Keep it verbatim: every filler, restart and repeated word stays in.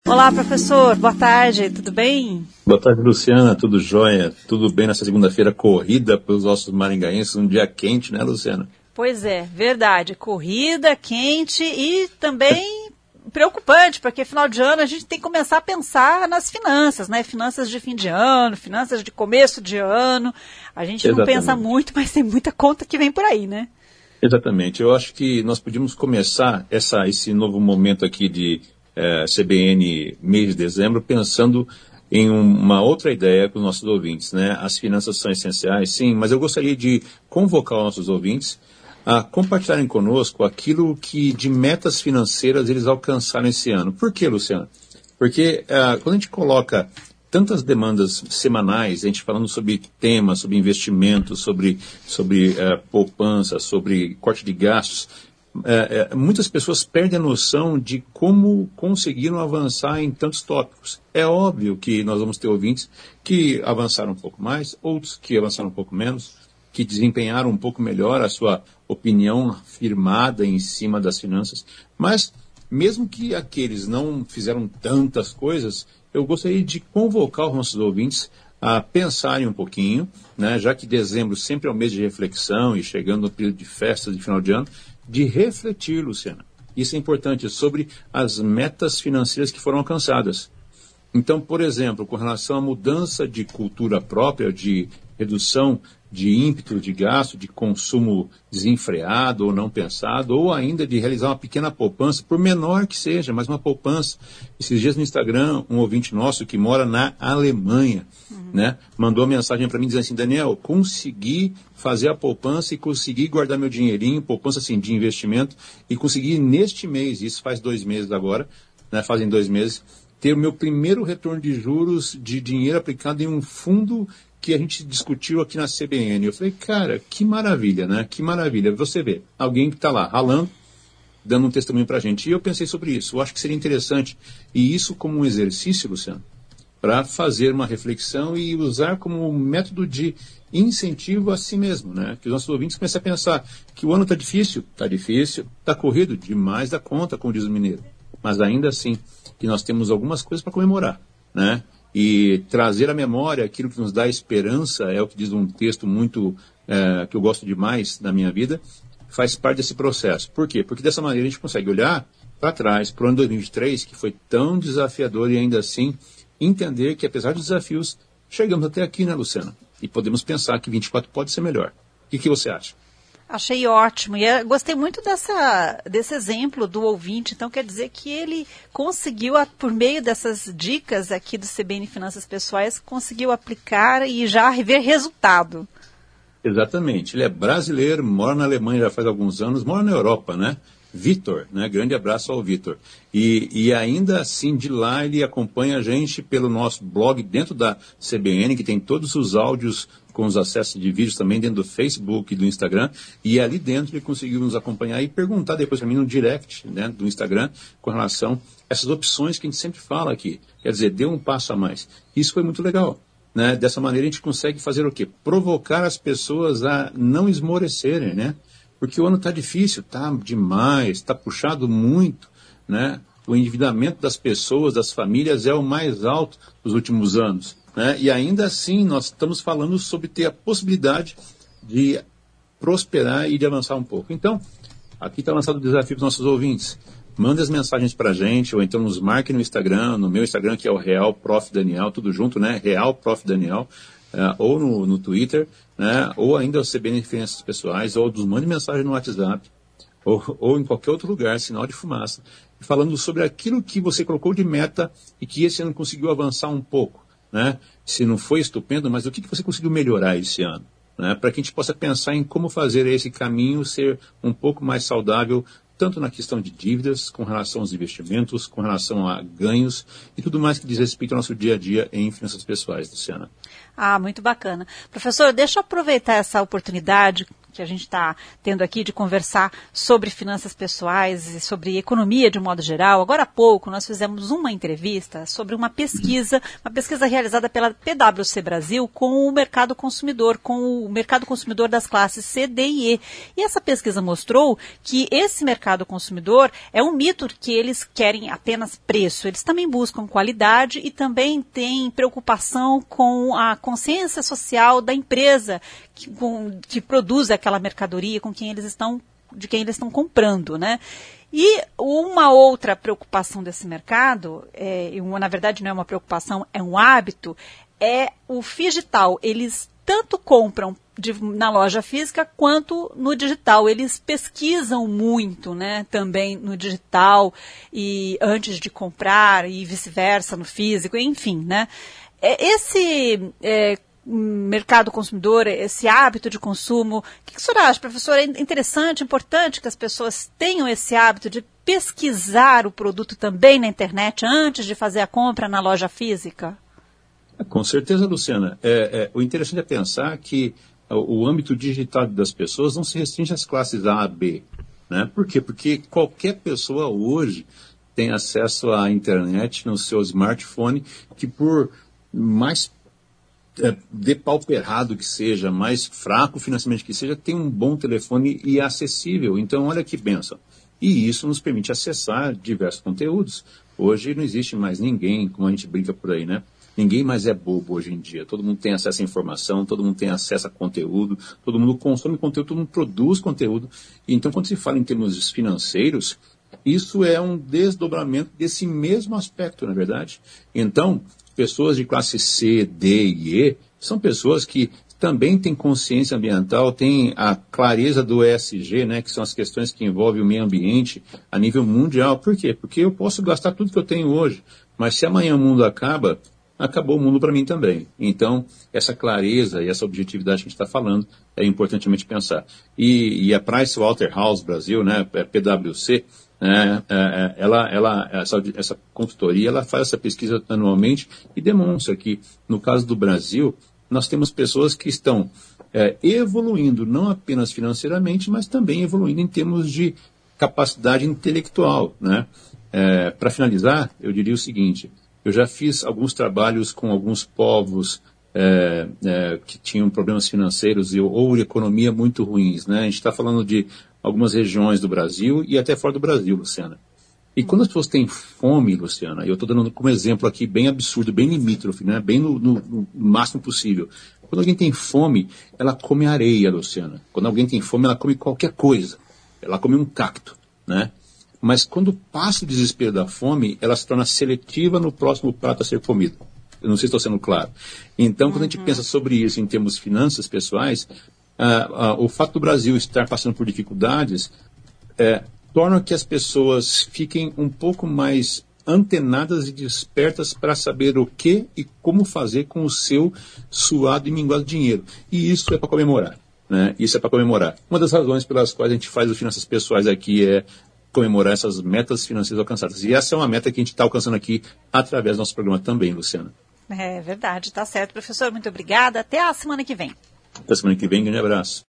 Olá, professor. Boa tarde. Tudo bem? Boa tarde, Luciana. Tudo jóia? Tudo bem nessa segunda-feira corrida pelos nossos maringaenses? Um dia quente, né, Luciana? Pois é, verdade. Corrida, quente e também preocupante, porque final de ano a gente tem que começar a pensar nas finanças, né? Finanças de fim de ano, finanças de começo de ano. A gente não Exatamente. pensa muito, mas tem muita conta que vem por aí, né? Exatamente. Eu acho que nós podíamos começar essa, esse novo momento aqui de eh, C B N mês de dezembro pensando em um, uma outra ideia para os nossos ouvintes, né? As finanças são essenciais, sim, mas eu gostaria de convocar os nossos ouvintes a compartilharem conosco aquilo que de metas financeiras eles alcançaram esse ano. Por quê, Luciana? Porque uh, quando a gente coloca tantas demandas semanais, a gente falando sobre temas, sobre investimentos, sobre, sobre uh, poupança, sobre corte de gastos, uh, uh, muitas pessoas perdem a noção de como conseguiram avançar em tantos tópicos. É óbvio que nós vamos ter ouvintes que avançaram um pouco mais, outros que avançaram um pouco menos, que desempenharam um pouco melhor a sua opinião firmada em cima das finanças. Mas, mesmo que aqueles não fizeram tantas coisas, eu gostaria de convocar os nossos ouvintes a pensarem um pouquinho, né, já que dezembro sempre é um mês de reflexão e chegando no período de festas de final de ano, de refletir, Luciana. Isso é importante, sobre as metas financeiras que foram alcançadas. Então, por exemplo, com relação à mudança de cultura própria, de redução de ímpeto de gasto, de consumo desenfreado ou não pensado, ou ainda de realizar uma pequena poupança, por menor que seja, mas uma poupança. Esses dias no Instagram, um ouvinte nosso que mora na Alemanha, uhum. né, mandou uma mensagem para mim dizendo assim: Daniel, consegui fazer a poupança e consegui guardar meu dinheirinho, poupança assim, de investimento, e consegui neste mês, isso faz dois meses agora, né, fazem dois meses, ter o meu primeiro retorno de juros de dinheiro aplicado em um fundo que a gente discutiu aqui na C B N. Eu falei, cara, que maravilha, né? Que maravilha. Você vê, alguém que está lá ralando, dando um testemunho para a gente. E eu pensei sobre isso. Eu acho que seria interessante, e isso como um exercício, Luciano, para fazer uma reflexão e usar como um método de incentivo a si mesmo, né? Que os nossos ouvintes comecem a pensar que o ano está difícil, está difícil, está corrido demais da conta, como diz o mineiro. Mas ainda assim, que nós temos algumas coisas para comemorar, né? E trazer à memória aquilo que nos dá esperança, é o que diz um texto muito, é, que eu gosto demais na minha vida, faz parte desse processo. Por quê? Porque dessa maneira a gente consegue olhar para trás, para o ano dois mil e vinte e três, que foi tão desafiador, e ainda assim entender que, apesar dos desafios, chegamos até aqui, né, Luciana? E podemos pensar que vinte e quatro pode ser melhor. O que, que você acha? Achei ótimo, e eu gostei muito dessa, desse exemplo do ouvinte. Então quer dizer que ele conseguiu, por meio dessas dicas aqui do C B N Finanças Pessoais, conseguiu aplicar e já ver resultado. Exatamente, ele é brasileiro, mora na Alemanha já faz alguns anos, mora na Europa, né? Vitor, né? Grande abraço ao Vitor. E, e ainda assim, de lá ele acompanha a gente pelo nosso blog dentro da C B N, que tem todos os áudios com os acessos de vídeos também dentro do Facebook e do Instagram. E ali dentro ele conseguiu nos acompanhar e perguntar depois para mim no direct, né, do Instagram, com relação a essas opções que a gente sempre fala aqui. Quer dizer, dê um passo a mais. Isso foi muito legal, né? Dessa maneira a gente consegue fazer o quê? Provocar as pessoas a não esmorecerem, né? Porque o ano está difícil, está demais, está puxado muito, né? O endividamento das pessoas, das famílias, é o mais alto dos últimos anos, né? E ainda assim nós estamos falando sobre ter a possibilidade de prosperar e de avançar um pouco. Então, aqui está lançado o desafio para os nossos ouvintes. Mande as mensagens para a gente, ou então nos marque no Instagram, no meu Instagram, que é o Real Prof Daniel, tudo junto, né? Real Prof Daniel. Uh, ou no, no Twitter, né, ou ainda o C B N Finanças Pessoais, ou nos mande mensagem no WhatsApp, ou, ou em qualquer outro lugar, sinal de fumaça, falando sobre aquilo que você colocou de meta e que esse ano conseguiu avançar um pouco, né? Se não foi estupendo, mas o que, que você conseguiu melhorar esse ano, né? Para que a gente possa pensar em como fazer esse caminho ser um pouco mais saudável, tanto na questão de dívidas, com relação aos investimentos, com relação a ganhos e tudo mais que diz respeito ao nosso dia a dia em finanças pessoais, Luciana. Ah, muito bacana. Professor, deixa eu aproveitar essa oportunidade que a gente está tendo aqui de conversar sobre finanças pessoais e sobre economia de um modo geral. Agora há pouco nós fizemos uma entrevista sobre uma pesquisa, uma pesquisa realizada pela P W C Brasil com o mercado consumidor, com o mercado consumidor das classes C, D e E. E essa pesquisa mostrou que esse mercado consumidor é um mito que eles querem apenas preço. Eles também buscam qualidade e também têm preocupação com a consciência social da empresa que, com, que produz aquela mercadoria com quem eles estão, de quem eles estão comprando, né? E uma outra preocupação desse mercado, é, uma, na verdade não é uma preocupação, é um hábito, é o digital. Eles tanto compram de, na loja física quanto no digital. Eles pesquisam muito, né, também no digital e antes de comprar e vice-versa no físico, enfim, né? Esse é, mercado consumidor, esse hábito de consumo, o que, que o senhor acha, professor? É interessante, importante que as pessoas tenham esse hábito de pesquisar o produto também na internet antes de fazer a compra na loja física? Com certeza, Luciana. É, é, o interessante é pensar que o, o âmbito digital das pessoas não se restringe às classes A a B. Né? Por quê? Porque qualquer pessoa hoje tem acesso à internet no seu smartphone, que por mais é, depauperado que seja, mais fraco financeiramente que seja, tem um bom telefone e é acessível. Então, olha que bênção. E isso nos permite acessar diversos conteúdos. Hoje não existe mais ninguém, como a gente brinca por aí, né? Ninguém mais é bobo hoje em dia. Todo mundo tem acesso à informação, todo mundo tem acesso a conteúdo, todo mundo consome conteúdo, todo mundo produz conteúdo. Então, quando se fala em termos financeiros, isso é um desdobramento desse mesmo aspecto, na verdade. Então, pessoas de classe C, D e E são pessoas que também têm consciência ambiental, têm a clareza do E S G, né, que são as questões que envolvem o meio ambiente a nível mundial. Por quê? Porque eu posso gastar tudo que eu tenho hoje, mas se amanhã o mundo acaba, acabou o mundo para mim também. Então, essa clareza e essa objetividade que a gente está falando é importantemente pensar. E, e a Pricewaterhouse Brasil, né, P W C, né, ela, ela, essa, essa consultoria, ela faz essa pesquisa anualmente e demonstra que, no caso do Brasil, nós temos pessoas que estão é, evoluindo, não apenas financeiramente, mas também evoluindo em termos de capacidade intelectual. Né? É, para finalizar, eu diria o seguinte: eu já fiz alguns trabalhos com alguns povos é, é, que tinham problemas financeiros e, ou economia muito ruins. Né? A gente está falando de algumas regiões do Brasil e até fora do Brasil, Luciana. E quando as pessoas têm fome, Luciana, e eu estou dando como exemplo aqui bem absurdo, bem limítrofe, né? Bem no, no, no máximo possível. Quando alguém tem fome, ela come areia, Luciana. Quando alguém tem fome, ela come qualquer coisa. Ela come um cacto, né? Mas quando passa o desespero da fome, ela se torna seletiva no próximo prato a ser comido. Eu não sei se estou sendo claro. Então, quando uhum. a gente pensa sobre isso em termos de finanças pessoais, ah, ah, o fato do Brasil estar passando por dificuldades é, torna que as pessoas fiquem um pouco mais antenadas e despertas para saber o que e como fazer com o seu suado e minguado dinheiro. E isso é para comemorar. Né? Isso é para comemorar. Uma das razões pelas quais a gente faz os finanças pessoais aqui é comemorar essas metas financeiras alcançadas. E essa é uma meta que a gente está alcançando aqui através do nosso programa também, Luciana. É verdade, tá certo. Professor, muito obrigada. Até a semana que vem. Até a semana que vem, grande abraço.